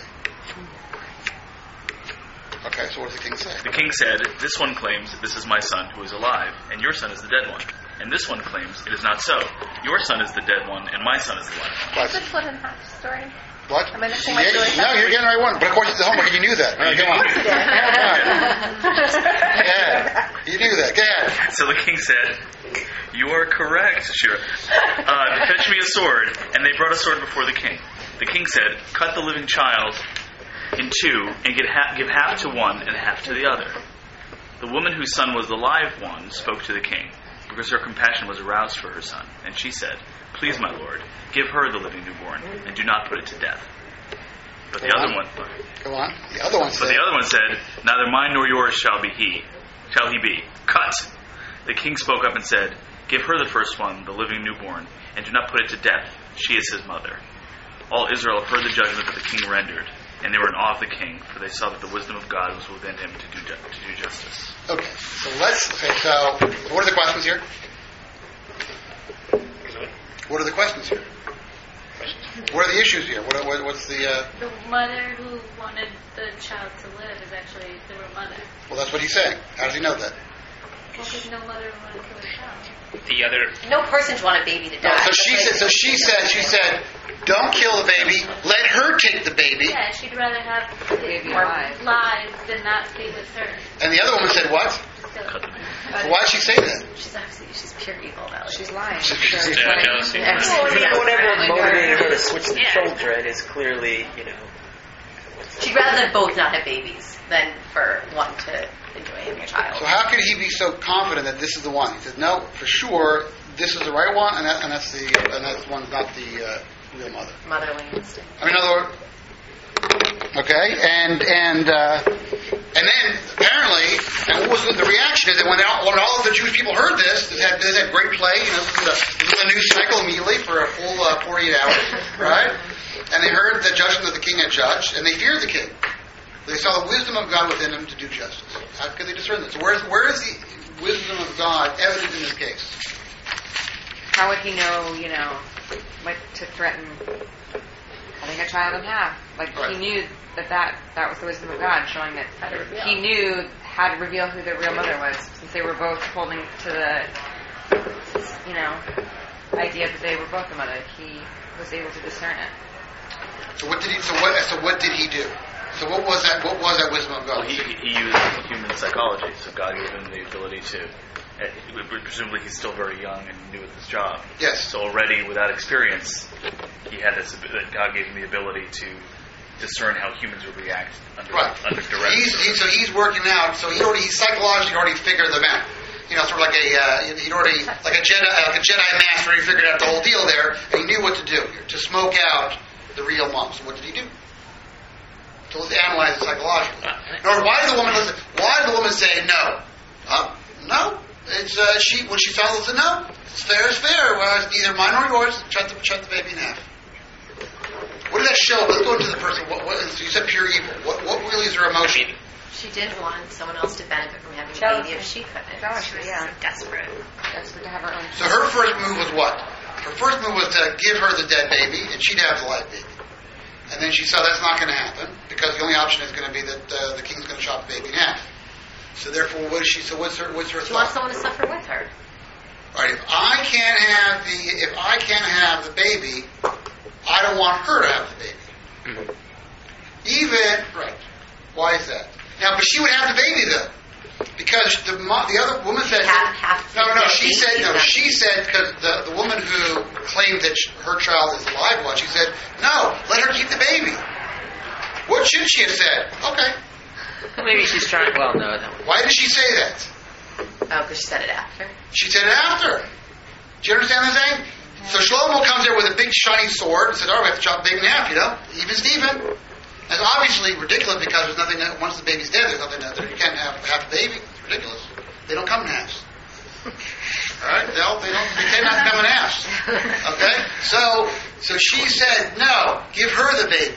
Okay. So what does the king say? The king said, This one claims, This is my son who is alive, and your son is the dead one. And this one claims, It is not so. Your son is the dead one, and my son is the live one. What? Is this split in half story? What? Am I missing Yeah, my story? no, you're getting the right one. But of course, it's the homework, and you knew that. All right, come on. Yeah, you knew that. Go ahead. So the king said, You are correct, Shira. Uh, fetch me a sword. And they brought a sword before the king. The king said, Cut the living child in two, and get ha- give half to one and half to the other. The woman whose son was the live one spoke to the king, because her compassion was aroused for her son. And she said, Please, my lord, give her the living newborn, and do not put it to death. But the Go other on. one, Go on. The other one but said. the other one said, Neither mine nor yours shall be he, shall he be. Cut. The king spoke up and said, Give her the first one, the living newborn, and do not put it to death. She is his mother. All Israel heard the judgment that the king rendered, and they were in awe of the king, for they saw that the wisdom of God was within him to do ju- to do justice. Okay. So let's. Okay. So what are the questions here? What are the questions here? questions. What are the issues here? What, what, what's the? Uh, The mother who wanted the child to live is actually the real mother. well, that's what he's saying. How does he know that? Well, there's no mother who wanted to kill her child. The other, No person's want a baby to No, die. so she said. So she said. She said, "Don't kill the baby. Let her take the baby." Yeah, she'd rather have the Baby more alive. lives than not be with her. And the other woman said, "What? So, So why did she say that?" She's obviously she's pure evil, Valerie. She's lying. She's- So she's- it's Yeah, like- jealousy. Yeah. Whatever motivated her to switch the Yeah. children is clearly, you know. She'd rather them both not have babies than for one to enjoy having a child. So how could he be so confident that this is the one? He said, "No, for sure, this is the right one, and, that, and that's the and that one's not the uh, real mother." Motherly instinct. I mean, in other words, okay, and and uh, and then apparently, and what was the reaction? Is that when all, when all of the Jewish people heard this, this had, this had great play. You know, this was a, this was a news cycle immediately for a full uh, forty-eight hours, right? And they heard the judgment that the king had judged, and they feared the king. They saw the wisdom of God within him to do justice. How could they discern this? So where is where is the wisdom of God evident in this case? How would he know, you know, like to threaten cutting a child in half? Like Right. he knew that, that that was the wisdom of God, showing that How to reveal. he knew how to reveal who the real mother was, since they were both holding to the, you know, idea that they were both the mother. He was able to discern it. So what did he? So what? So what did he do? So what was that? What was that wisdom of Well, God? he, he used human psychology, so God gave him the ability to. Uh, presumably, he's still very young and new at this job. Yes. So already, without experience, he had this. That God gave him the ability to discern how humans would react under, Right. under duress. He's, he, so he's working out. So he already he psychologically already figured them out. You know, sort of like a uh, he'd already like a Jedi like a Jedi master. He figured out the whole deal there, and he knew what to do here to smoke out the real mom. So what did he do? So let's analyze it psychologically. Nor why did the woman listen? Why did the woman say no? Uh, no. It's uh, she when she fell said no. It's fair is fair. Well, it's neither mine nor yours. Shut the shut the baby in half. What did that show? Let's go into the person. What, what, so you said pure evil. What, what really is her emotion? She did want someone else to benefit from having a Jealousy. baby if she couldn't. Jealousy, She was yeah. desperate. Desperate to have her own. So her first move was what? Her first move was to give her the dead baby, and she'd have the live baby. And then she saw that's not going to happen because the only option is going to be that uh, the king's going to chop the baby in half. So therefore, what is she? So what's her? What's her She thought? wants someone to suffer with her. All right, if I can't have the if I can't have the baby, I don't want her to have the baby. Even right. Why is that? Now, but she would have the baby though, because the mo- the other woman said Half- half no, no. the She baby, said no. not- She said because the the woman who claimed that sh- her child is the live one, she said no. Let her keep the baby. What should she have said? Okay. Maybe she's trying. Well, no, no. Why did she say that? Oh, because she said it after. She said it after. Do you understand what I'm saying? So Shlomo comes there with a big shiny sword and said, "Oh, we have to chop the baby in half, you know, even Stephen." That's obviously ridiculous because there's nothing that once the baby's dead, there's nothing that you can't have half a baby. It's ridiculous. They don't come in halves. All right, they don't. They don't. They tend not to come in halves. Okay, so so she said, "No, give her the baby."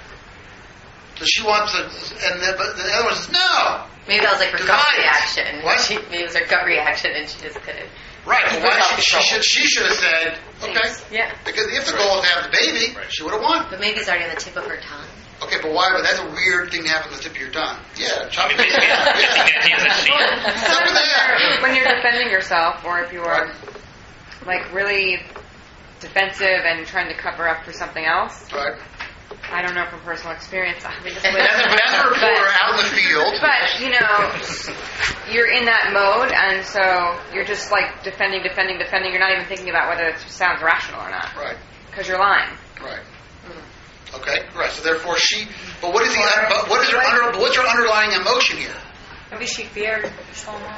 So she wants to, and the, but the other one says, "No." Maybe that was like her gut Divide. reaction. What? She, maybe it was her gut reaction, and she just couldn't. Right. Well, why Without she, she control. should she should have said, "Okay." Yeah. Because if the goal is to have the baby, she would have won. But maybe it's already on the tip of her tongue. Okay, but why? But that's a weird thing to have on the tip of your tongue. Yeah, chop it. Basically, basically the idea is that she, Stop it there. When you're defending yourself, or if you are like really defensive and trying to cover up for something else, Right. I don't know from personal experience. I mean, But as a, but as a reporter out in the field, But, you know, you're in that mode, and so you're just like defending, defending, defending. You're not even thinking about whether it sounds rational or not. right, Because you're lying. right. Okay, right. So therefore, she. But what is the? But what is her under? But what's her underlying emotion here? Maybe she feared Shlomo.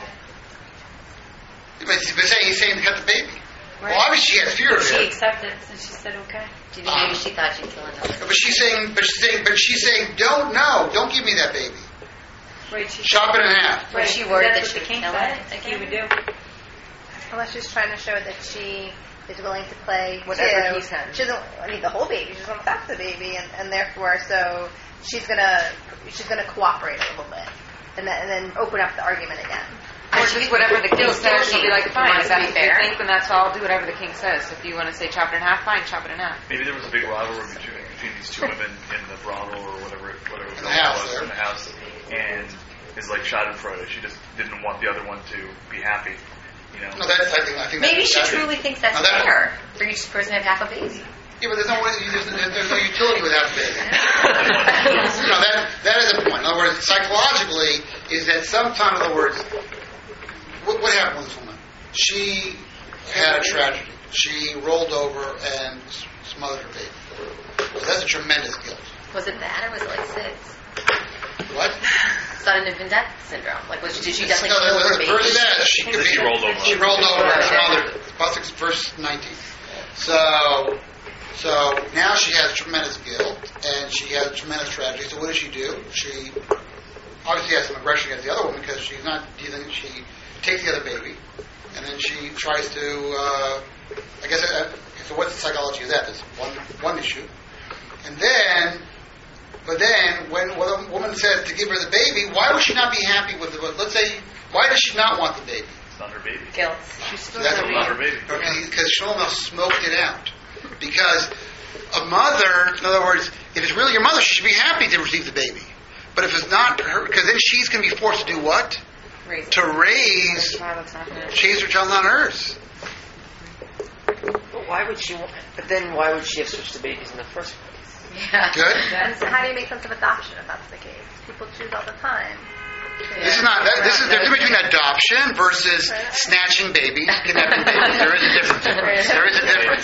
But he's saying he's saying to cut the baby. Well, obviously she has fear of She it. accepted, so she said okay. Do you think maybe she thought she'd kill another? But she's saying, but she's saying, but she's saying, don't no, don't give me that baby. Right, she Chop it in half. Was she worried that That's she what would the king kill said. her? Like he would do. Unless she's trying to show that she is willing to play Whatever too. he said. She doesn't need the whole baby. She just wants half the baby, and, and therefore, so she's gonna she's gonna cooperate a little bit, and then, and then open up the argument again. Or words, whatever the king says, she'll be like, fine, if Must be that's what you fair. think, then that's all. I'll do whatever the king says. If you want to say chop it in half, fine, chop it in half. Maybe there was a big rivalry between, between these two women in the brothel or whatever it, whatever In the house was there. in the house, and is like Schadenfreude. She just didn't want the other one to be happy, you know. No, that's, I think, I think Maybe that's, she that's truly thinks that's Now that- fair for each person to have half a baby. Yeah, but there's no way, there's, there's no utility without the baby. You know, that, that is the point. In other words, psychologically, is that sometimes, in other words, what, what happened with this woman? She had a tragedy. She rolled over and s- smothered her baby. So that's a tremendous guilt. Was it that, or was it like six? What? Sudden infant death syndrome. Like, was did she No, definitely the, kill her the baby? verse says she, That she rolled over. She rolled over and Okay. smothered her. About six, verse nineteen. So, so now she has tremendous guilt and she has tremendous tragedy. So what does she do? She obviously has some aggression against the other woman because she's not dealing. She takes the other baby and then she tries to. Uh, I guess. Uh, so what psychology is that? That's one one issue. And then, but then when, when a woman says to give her the baby, why would she not be happy with the? Let's say, why does she not want the baby? It's not her baby. Guilt. That's It's not her baby. because Shlomo smoked it out. Because a mother, in other words, if it's really your mother, she should be happy to receive the baby. But if it's not her, because then she's going to be forced to do what? Raise To raise, child that's not hers. chase her child on hers. But why would she? want- But then why would she have switched the babies in the first place? Yeah. Good? And so how do you make sense of adoption if that's the case? People choose all the time. This is not, that, this is the difference between adoption versus snatching babies, kidnapping babies. There is a difference. There is a difference.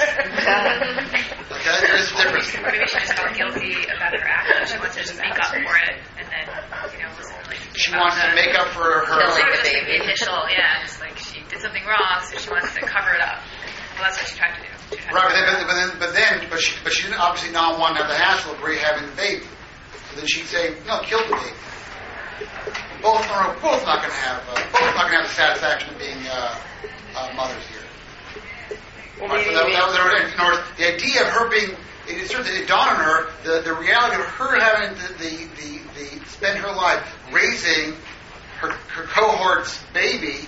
Okay? There is a difference. Maybe she just felt guilty about her act. She wanted to just make up for it, and then, you know, wasn't really. She about wants to the- make up for her. Killing Sort the of just like baby. the initial, yeah, just like she did something wrong, so she wants to cover it up. Well, that's what she tried to do. She tried Right, but to then, but then, but then, but she, but she didn't obviously not want to have the hassle of Brie having the baby. So then she'd say, no, kill the baby. Both are both not going to have, uh, both not going to have the satisfaction of being uh, uh, mothers here. Well, Right, so that, that was her, in other words, the idea of her being, it sort of it dawned on her the, the reality of her having the, the, the, the spend her life raising her, her cohort's baby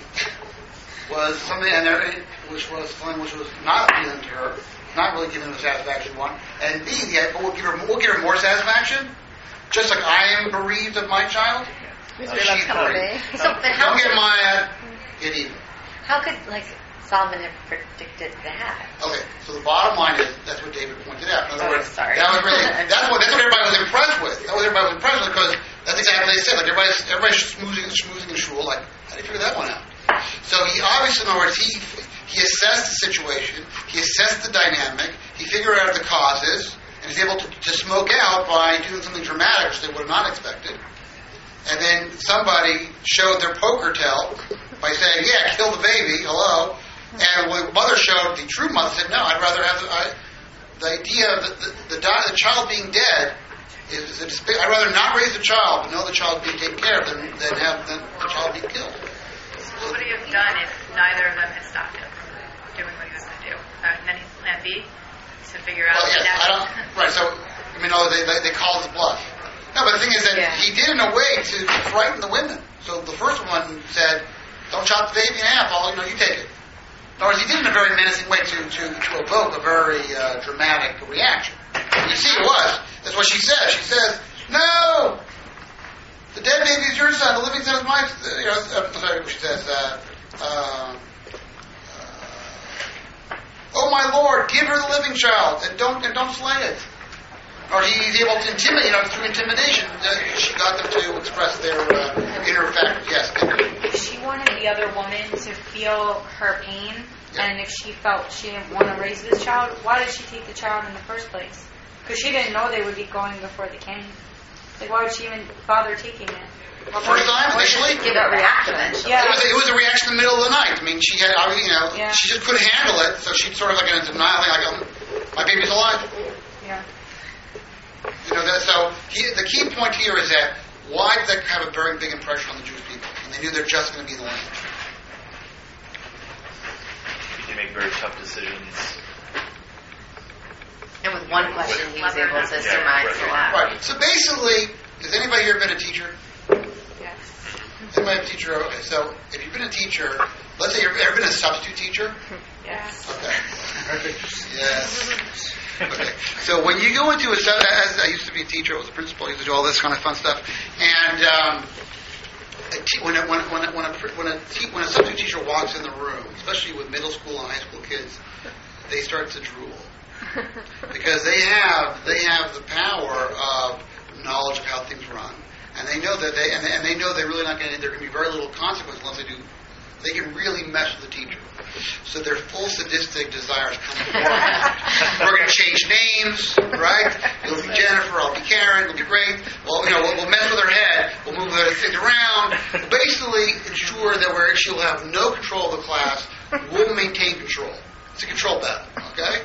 was something, and there, which was something which was not appealing to her, not really giving her the satisfaction one. And B, the but we'll give her we'll give her more satisfaction, just like I am bereaved of my child. Who's uh, really she's come bereaved. away? So, but how Don't get could, mad, get even. how could like Solomon have predicted that? Okay, so the bottom line is that's what David pointed out. In other Oh, words, sorry. that was really that's what that's what everybody was impressed with. That was everybody was impressed with because that's exactly what they said. Like everybody's everybody's schmoozing, schmoozing and shul. Like, how do you figure that one out? So he obviously, in other words, he he assessed the situation, he assessed the dynamic, he figured out the causes, and he's able to, to smoke out by doing something dramatic which they would have not expected. And then somebody showed their poker tell by saying, "Yeah, kill the baby." Hello. And when the mother showed, the true mother said, "No, I'd rather have the, I, the idea of the, the, the, die, the child being dead is, is a despair. I'd rather not raise the child, but know the child being taken care of than, than have the, the child be killed." What would he have done if neither of them had stopped him from doing what he was going to do? Uh, and then his plan B to figure out. Well, yes, I don't. Right. So, I mean, no, they they, they called his bluff. No, but the thing is that Yeah. he did it in a way to frighten the women. So the first one said, "Don't chop the baby in half. I'll, you know, you take it." In other words, he did it in a very menacing way to to, to evoke a very uh, dramatic reaction. You see, it was. That's what she says. She says, "No, the dead baby is your son. The living son is mine." You know, uh, sorry, she says, uh, uh, uh, "Oh my Lord, give her the living child and don't and don't slay it." Or he's able to intimidate, you know, through intimidation, uh, she got them to express their uh, inner fact. Yes. If she wanted the other woman to feel her pain, Yeah. and if she felt she didn't want to raise this child, why did she take the child in the first place? Because she didn't know they would be going before the king. Like, why would she even bother taking it? First time, initially, Give it reaction eventually. Yeah. it was, it was a reaction in the middle of the night. I mean, she had, I mean, you know, Yeah. she just couldn't handle it, so she sort of like in a denial, like, um, my baby's alive. Yeah. You know, that, so he, the key point here is that why did that have a very big impression on the Jewish people? And they knew they're just going to be in the land. You can make very tough decisions. And with one question, he was able to Yeah, surmise right. a lot. Right. So basically, has anybody here been a teacher? Yes. And you might have a teacher. Okay, so if you've been a teacher, let's say you've ever been a substitute teacher. Yes. Okay. Yes. Okay. So when you go into a sub, as I used to be a teacher, I was a principal, I used to do all this kind of fun stuff, and um, a te- when a, when a, when a, when a, when a, te- when a substitute teacher walks in the room, especially with middle school and high school kids, they start to drool because they have they have the power of knowledge of how things run, and they know that they and they, and they know they're really not going to. There can be very little consequence unless they do. They can really mess with the teacher. So their full sadistic desires come forth. We're going to change names, right? You'll be Jennifer, I'll be Karen, it'll be great. Well, you know, we'll, we'll mess with her head, we'll move the things around, basically ensure that where she'll have no control of the class, we'll maintain control. It's a control battle, okay?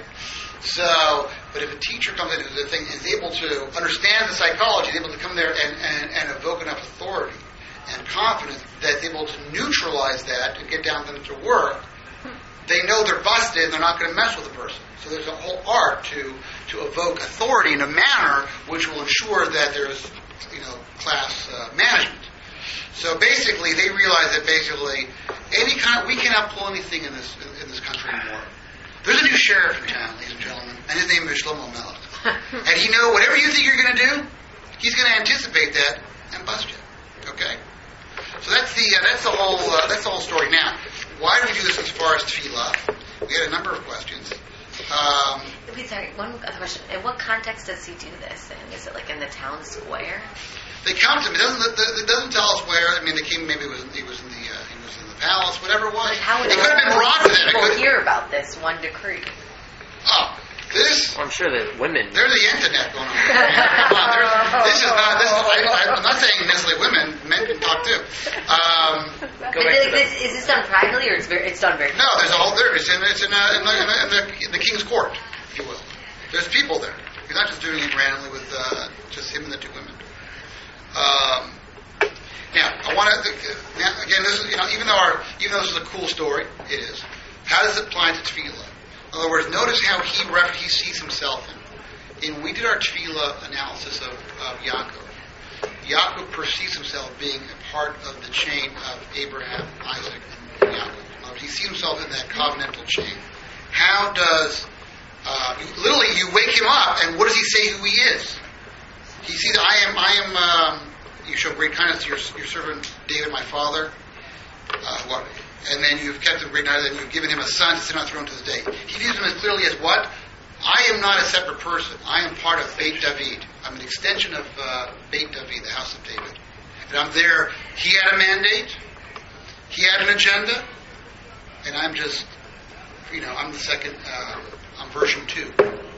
So, but if a teacher comes in who's the thing is able to understand the psychology, is able to come there and, and, and evoke enough authority and confidence that's able to neutralize that and get down them to work, they know they're busted and they're not going to mess with the person. So there's a whole art to to evoke authority in a manner which will ensure that there's, you know, class uh, management. So basically, they realize that basically any kind of, we cannot pull anything in this in, in this country anymore. There's a new sheriff in town, ladies and gentlemen, and his name is Shlomo Melech. And he know whatever you think you're going to do, he's going to anticipate that and bust you. Okay. So that's the uh, that's the whole uh, that's the whole story. Now, why do we do this as far as tefillah? We had a number of questions. Um, Wait, sorry, one other question. In what context does he do this? And is it like in the town square? They count him. It doesn't. It doesn't tell us where. I mean, the king maybe was he was in the uh, he was in the palace, whatever it was. Like how it could have been brought to them. People hear about this one decree. Oh. This, well, I'm sure that women. There's the internet going on. Come on, there's, this is not. This is, I, I'm not saying necessarily women. Men can talk too. Um, Go back to this, is this done privately or it's very, it's done very? No, there's a whole. There, it's in. It's in, uh, in, the, in, the, in, the, in the king's court, if you will. There's people there. He's not just doing it randomly with uh, just him and the two women. Um, now, I want to again. This is, you know, even though our, even though this is a cool story, it is. How does it apply to tefillah? In other words, notice how he ref- he sees himself in. In we did our tefillah analysis of, of Yaakov. Yaakov perceives himself being a part of the chain of Abraham, Isaac, and Yaakov. In other words, he sees himself in that covenantal chain. How does uh, you, literally you wake him up, and what does he say who he is? He sees, I am, I am. Um, you show great kindness to your, your servant David, my father. Uh, what? And then you've kept him great night, and you've given him a son to sit on the throne to this day. He views him as clearly as what? I am not a separate person. I am part of Beit David. I'm an extension of uh, Beit David, the house of David. And I'm there. He had a mandate. He had an agenda. And I'm just, you know, I'm the second, uh, I'm version two.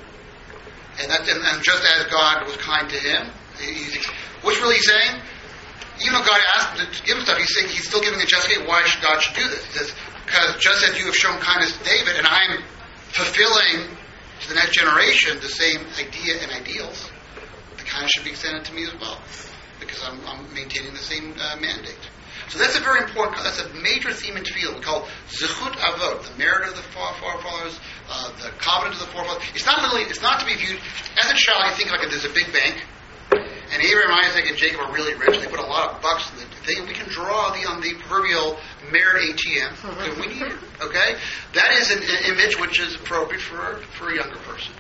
And that's, and, and just as God was kind to him, he's, what's really saying? Even though God asked him to give him stuff, he's saying he's still giving a justification why should God should do this. He says, because just as you have shown kindness to David, and I'm fulfilling to the next generation the same idea and ideals, the kindness should be extended to me as well, because I'm, I'm maintaining the same uh, mandate. So that's a very important, that's a major theme in Tefillah. We call Zechut Avot, the merit of the forefathers, uh, the covenant of the forefathers. It's not literally, it's not to be viewed, as a child you think like there's a big bank, and Abraham, Isaac, and Jacob are really rich. They put a lot of bucks in the thing. We can draw the on the proverbial merit A T M if we need it. Okay, that is an, an image which is appropriate for for a younger person.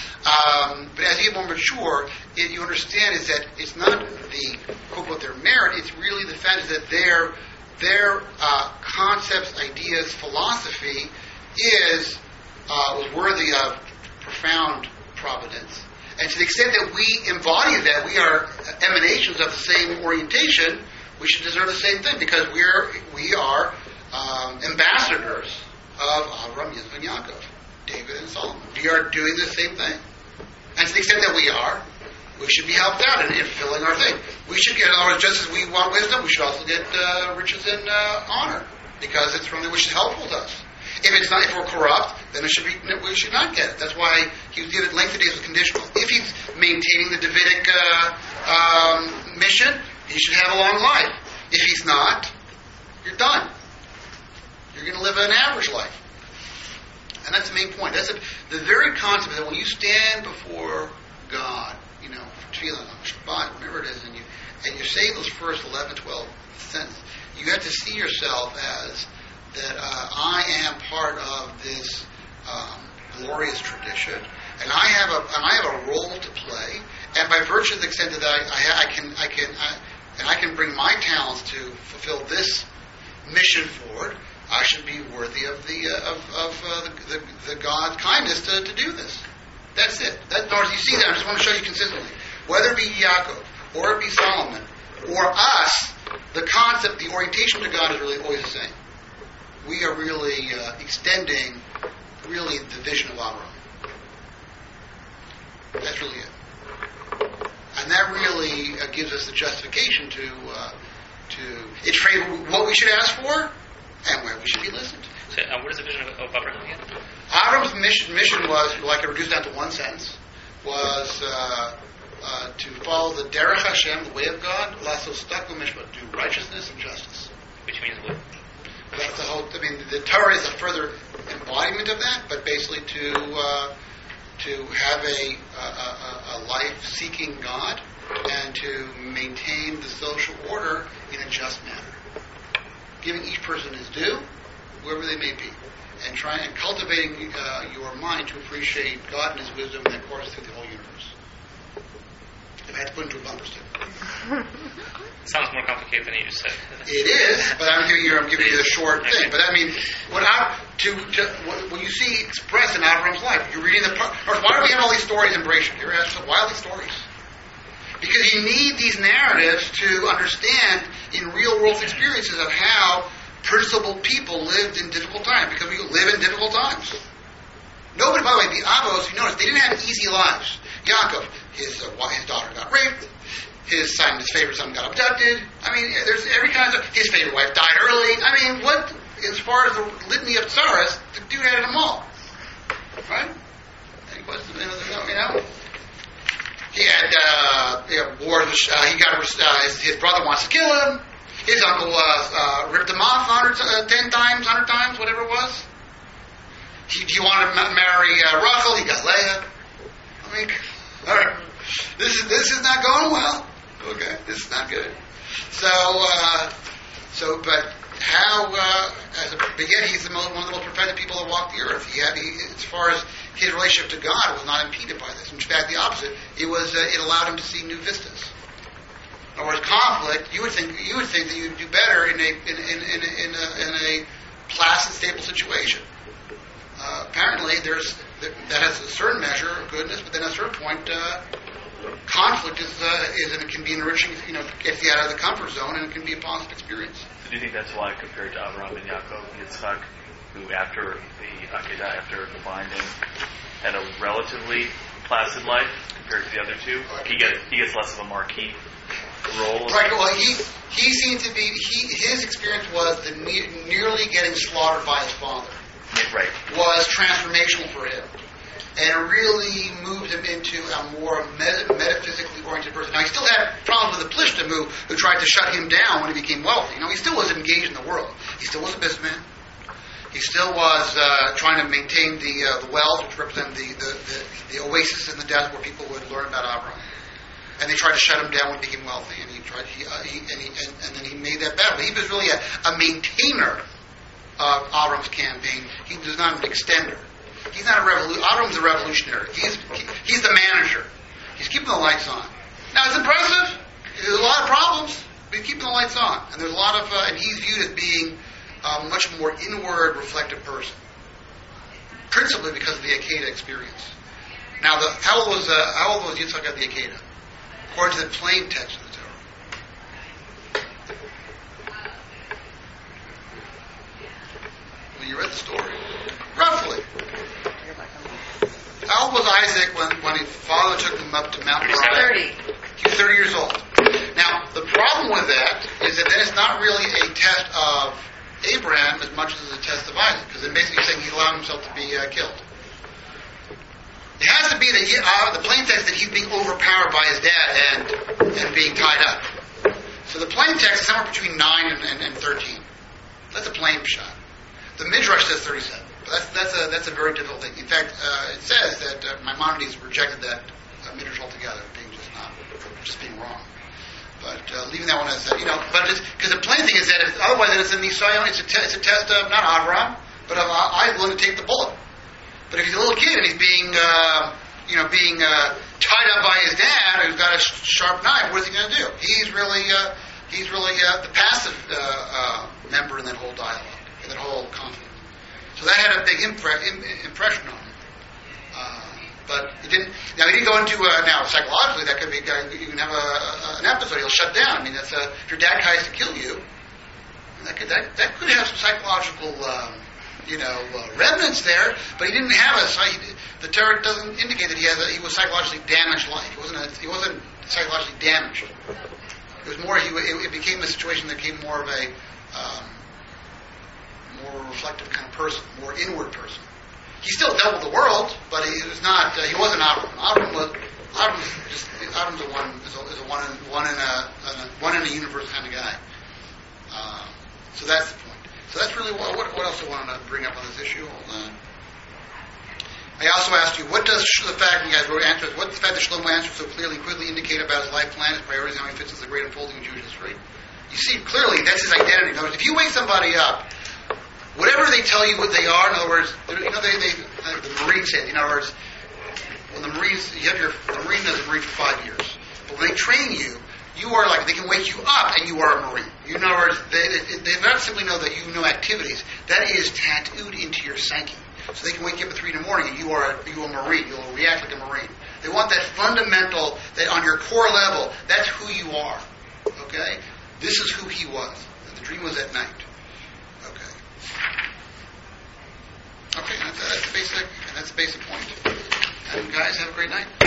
Um, but as you get more mature, it, you understand is that it's not the quote unquote their merit. It's really the fact is that their their uh, concepts, ideas, philosophy is uh, was worthy of profound providence. And to the extent that we embody that, we are emanations of the same orientation, we should deserve the same thing, because we're, we are um, ambassadors of Avram, Yitzchak, and Yaakov, David and Solomon. We are doing the same thing. And to the extent that we are, we should be helped out in, in fulfilling our thing. We should get, in other words, just as we want wisdom, we should also get uh, riches and uh, honor, because it's something which is helpful to us. If it's not, if we're corrupt, then it should be, we should not get it. That's why he was given length of days was conditional. If he's maintaining the Davidic uh, um, mission, he should have a long life. If he's not, you're done. You're going to live an average life. And that's the main point. That's a, the very concept that when you stand before God, you know, for Tefillah, Shabbat, whatever it is, and you and you say those first eleven, twelve sentences, you have to see yourself as that uh, I am part of this um, glorious tradition, and I have a and I have a role to play, and by virtue of the extent that I, I, I can I can I, and I can bring my talents to fulfill this mission forward, I should be worthy of the uh, of, of uh, the, the, the God's kindness to, to do this. That's it. That, or you see that. I just want to show you consistently. Whether it be Yaakov, or it be Solomon, or us, the concept, the orientation to God is really always the same. We are really uh, extending, really, the vision of Avraham. That's really it. And that really uh, gives us the justification to, uh, to it's what we should ask for, and where we should be listened to. So, uh, what is the vision of, of Abraham again? Avram's mission, mission was, like I reduced down to one sentence, was uh, uh, to follow the Derech Hashem, the way of God, lasos taku mishpat, do righteousness and justice. Which means what? That's the whole. I mean, the Torah is a further embodiment of that, but basically to uh, to have a, a, a life seeking God and to maintain the social order in a just manner, giving each person his due, whoever they may be, and trying and cultivating uh, your mind to appreciate God and His wisdom that courses through the whole universe. If I had to put into a bumper sticker. Sounds more complicated than you just said. It is, but I'm giving you I'm giving you the short thing. But I mean, what I, to, to what, what you see expressed in Avram's life, you're reading the part. Or why do we have all these stories in Bereshit? You're asking, why all these stories? Because you need these narratives to understand in real world experiences of how principled people lived in difficult times. Because we live in difficult times. Nobody, by the way, the Avos, you notice, they didn't have easy lives. Yaakov, his uh, his daughter got raped. His son, his favorite son, got abducted. I mean, there's every kind of. His favorite wife died early. I mean, what? As far as the litany of tsaras, the dude had them all, right? Any questions? You know, he had uh, you know, wars. Uh, he got uh, his, his brother wants to kill him. His uncle uh, uh, ripped him off hundred, uh, ten times, hundred times, whatever it was. He, he wanted to marry uh, Rachel. He got Leah. I mean, all right. This is this is not going well. Okay, this is not good. So, uh, so, but how? Uh, as a, but yet he's the most, one of the most perfected people that walked the earth. He had, he, as far as his relationship to God, was not impeded by this. In fact, the opposite. It was. Uh, it allowed him to see new vistas. In other words, conflict. You would think you would think that you'd do better in a in in in, in, a, in a placid, stable situation. Uh, apparently, there's that has a certain measure of goodness, but then at a certain point. Uh, Conflict is, uh, is and it can be enriching, you know, gets you out of the comfort zone, and it can be a positive experience. So do you think that's why, compared to Abraham and Yaakov and Yitzchak, who after the Akedah, after the binding, had a relatively placid life compared to the other two? He gets he gets less of a marquee role. Right. Well, he he seemed to be he his experience was the ne- nearly getting slaughtered by his father. Right. Was transformational for him. And it really moved him into a more met- metaphysically oriented person. Now, he still had problems with the Plishtim who, who tried to shut him down when he became wealthy. You know, he still was engaged in the world. He still was a businessman. He still was uh, trying to maintain the uh, the wells, which represent the, the, the, the oasis in the desert where people would learn about Abraham. And they tried to shut him down when he became wealthy. And he tried, he, uh, he, and, he and, and then he made that battle. He was really a, a maintainer of Abraham's campaign. He was not an extender. He's not a revolution. Avram's a revolutionary. He's he, he's the manager. He's keeping the lights on. Now it's impressive. There's a lot of problems, but he's keeping the lights on. And there's a lot of, uh, and he's viewed as being a much more inward, reflective person, principally because of the Akedah experience. Now, the, how old was uh, how old was Yitzchak at the Akedah? According to the plain text of the Torah. Well, you read the story. Roughly. How old was Isaac when, when his father took him up to Mount Moriah? thirty. He was thirty years old. Now, the problem with that is that then it's not really a test of Abraham as much as it's a test of Isaac, because then basically saying he allowed himself to be uh, killed. It has to be that he, uh, the plain text that he's being overpowered by his dad and and being tied up. So the plain text is somewhere between nine and, and, and thirteen. That's a plain shot. The Midrash says thirty-seven. But that's that's a that's a very difficult thing. In fact, uh, it says that uh, Maimonides rejected that uh, Midrash altogether, being just not just being wrong. But uh, leaving that one as uh, you know, but because the plain thing is that if, otherwise it's a nisayon, it's a te- it's a test of not Avram, but of uh, I'm willing to take the bullet. But if he's a little kid and he's being uh, you know being uh, tied up by his dad who's got a sh- sharp knife, what is he going to do? He's really uh, he's really uh, the passive uh, uh, member in that whole dialogue, in that whole conflict. So that had a big impre- im- impression on him. Uh, But he didn't. Now he didn't go into uh, now psychologically. That could be uh, you can have a, a, an episode. He'll shut down. I mean, that's a, if your dad tries to kill you, that could that, that could have some psychological um, you know uh, remnants there. But he didn't have a. He, the Torah doesn't indicate that he has a, he was psychologically damaged. Like he wasn't. A, he wasn't psychologically damaged. It was more. He it, it became a situation that became more of a um, more reflective kind of person, more inward person. He still dealt with the world, but he was not. Uh, he wasn't Avram. Avram was. Avram was just. Avram's a one. Is a, is a one in one in a, a one in a universe kind of guy. Uh, so that's the point. So that's really what. What, what else I wanted to bring up on this issue. Hold on. I also asked you, what does the fact you guys wrote answers? What does the fact that Shlomo answered so clearly and quickly indicate about his life plan, his priorities, and how he fits into the great unfolding of Jewish history? You see clearly that's his identity. In other words, if you wake somebody up. Whatever they tell you what they are, in other words, you know, they, they the Marines say, in other words, when the Marines, you have your, the Marine is a Marine for five years. But when they train you, you are like, they can wake you up and you are a Marine. You know, in other words, they, they not simply know that you know activities, that is tattooed into your psyche. So they can wake you up at three in the morning and you are, you are a Marine, you'll react like a Marine. They want that fundamental, that on your core level, that's who you are. Okay? This is who he was. The dream was at night. Okay, that's, that's the basic, and that's the basic point. And guys, have a great night.